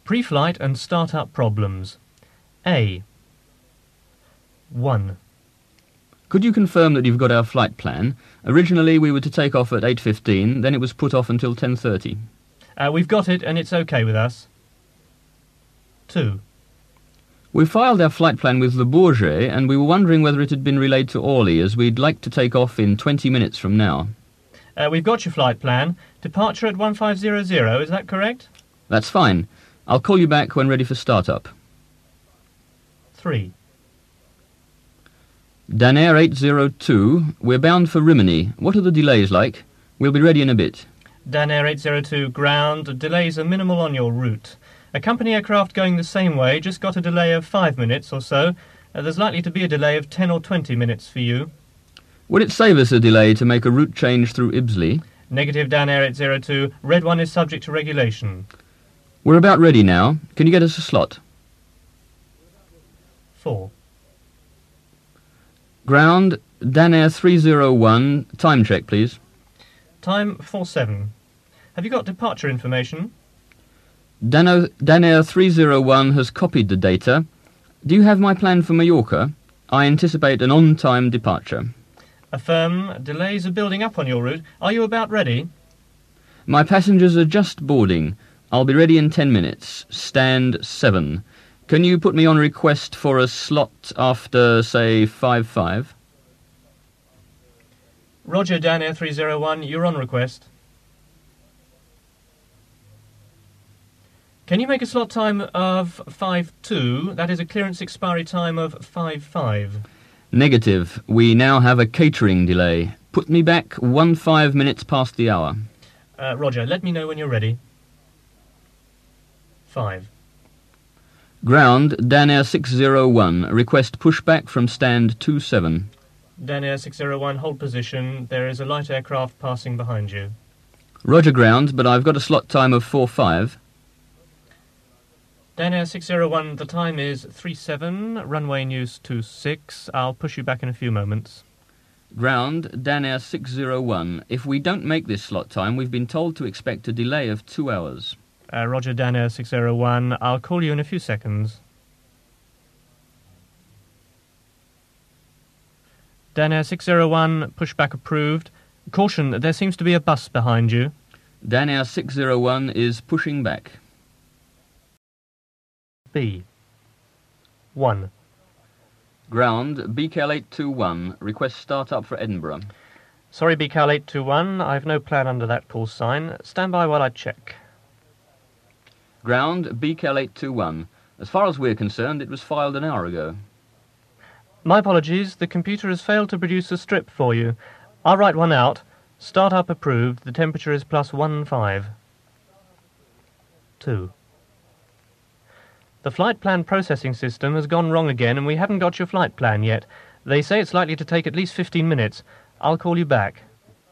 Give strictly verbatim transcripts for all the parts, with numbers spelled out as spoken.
Pre-flight and start-up problems. A. one. Could you confirm that you've got our flight plan? Originally we were to take off at eight fifteen, then it was put off until ten thirty. Uh, we've got it and it's okay with us. two. We filed our flight plan with Le Bourget and we were wondering whether it had been relayed to Orly, as we'd like to take off in twenty minutes from now. Uh, we've got your flight plan. Departure at one five zero zero, is that correct? That's fine. I'll call you back when ready for start-up. three. Danair eight zero two, we're bound for Rimini. What are the delays like? We'll be ready in a bit. Danair eight zero two, ground. Delays are minimal on your route. A company aircraft going the same way just got a delay of five minutes or so. Uh, there's likely to be a delay of ten or twenty minutes for you. Would it save us a delay to make a route change through Ibsley? Negative, Danair eight zero two. Red one is subject to regulation. We're about ready now. Can you get us a slot? four. Ground, Danair three zero one, time check please. Time four seven. Have you got departure information? Dano, Danair three zero one has copied the data. Do you have my plan for Mallorca? I anticipate an on-time departure. Affirm. Delays are building up on your route. Are you about ready? My passengers are just boarding. I'll be ready in ten minutes. Stand seven. Can you put me on request for a slot after, say, five five? Roger, Danair three zero one. You're on request. Can you make a slot time of five two? That is a clearance expiry time of five five. Negative. We now have a catering delay. Put me back one five minutes past the hour. Uh, Roger, let me know when you're ready. five. Ground, Danair six zero one. Request pushback from stand two seven. Danair six zero one, hold position. There is a light aircraft passing behind you. Roger ground, but I've got a slot time of four five. Danair six zero one, the time is three seven, runway news two six. I'll push you back in a few moments. Ground, Danair six zero one. If we don't make this slot time, we've been told to expect a delay of two hours. Uh, Roger, Danair six zero one. I'll call you in a few seconds. Danair six zero one, pushback approved. Caution, there seems to be a bus behind you. Danair six zero one is pushing back. B. one. Ground, B K L eight two one. Request start up for Edinburgh. Sorry, B K L eight two one. I've no plan under that call sign. Stand by while I check. Ground, B K L eight two one. As far as we're concerned, it was filed an hour ago. My apologies. The computer has failed to produce a strip for you. I'll write one out. Start up approved. The temperature is plus one five. two. The flight plan processing system has gone wrong again and we haven't got your flight plan yet. They say it's likely to take at least fifteen minutes. I'll call you back.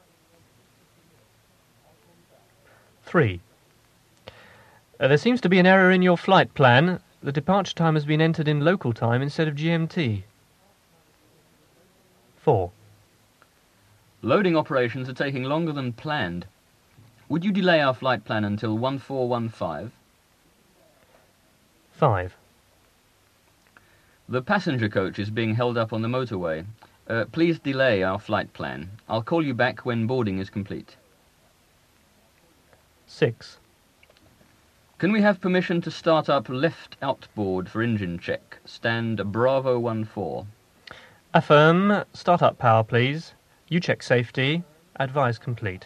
three. Uh, there seems to be an error in your flight plan. The departure time has been entered in local time instead of G M T. four. Loading operations are taking longer than planned. Would you delay our flight plan until one four one five? five. The passenger coach is being held up on the motorway. Uh, please delay our flight plan. I'll call you back when boarding is complete. six. Can we have permission to start up left outboard for engine check? Stand Bravo one four. Affirm. Start up power, please. You check safety. Advise complete.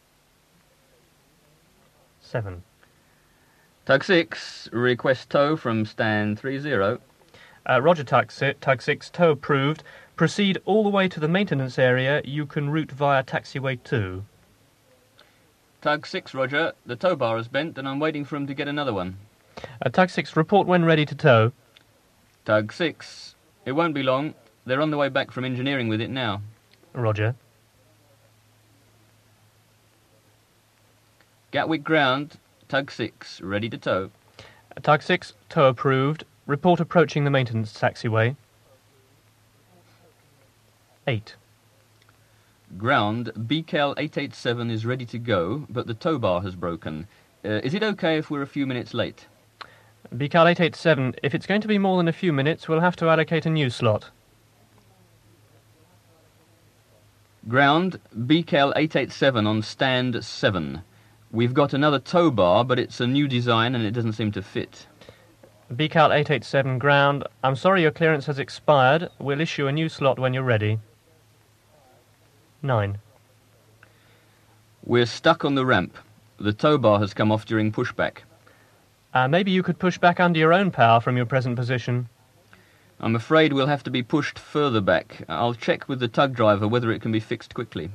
seven. Tug six, request tow from stand three zero. Uh, Roger, Tug six, Tug six, tow approved. Proceed all the way to the maintenance area. You can route via taxiway two. Tug six, Roger. The tow bar is bent and I'm waiting for him to get another one. Uh, Tug six, report when ready to tow. Tug six, it won't be long. They're on the way back from engineering with it now. Roger. Gatwick ground, Tug six, ready to tow. Uh, Tug six, tow approved. Report approaching the maintenance taxiway. eight. Ground, B K L eight eight seven is ready to go, but the tow bar has broken. Uh, is it okay if we're a few minutes late? B C A L eight eight seven, if it's going to be more than a few minutes, we'll have to allocate a new slot. Ground, B C A L eight eight seven on stand seven. We've got another tow bar, but it's a new design and it doesn't seem to fit. B C A L eight eight seven ground, I'm sorry your clearance has expired. We'll issue a new slot when you're ready. nine. We're stuck on the ramp. The tow bar has come off during pushback. Uh, maybe you could push back under your own power from your present position. I'm afraid we'll have to be pushed further back. I'll check with the tug driver whether it can be fixed quickly.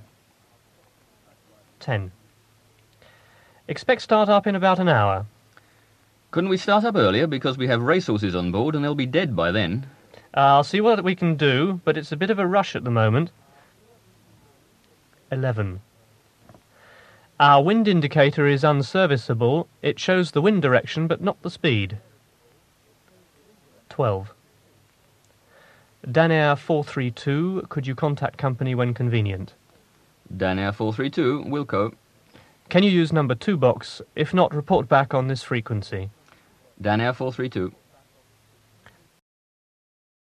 ten. Expect start up in about an hour. Couldn't we start up earlier because we have racehorses on board and they'll be dead by then? Uh, I'll see what we can do, but it's a bit of a rush at the moment. eleven. Our wind indicator is unserviceable. It shows the wind direction but not the speed. twelve. Danair four three two, could you contact company when convenient? Danair four three two, Wilco. Can you use number two box? If not, report back on this frequency. Danair four three two.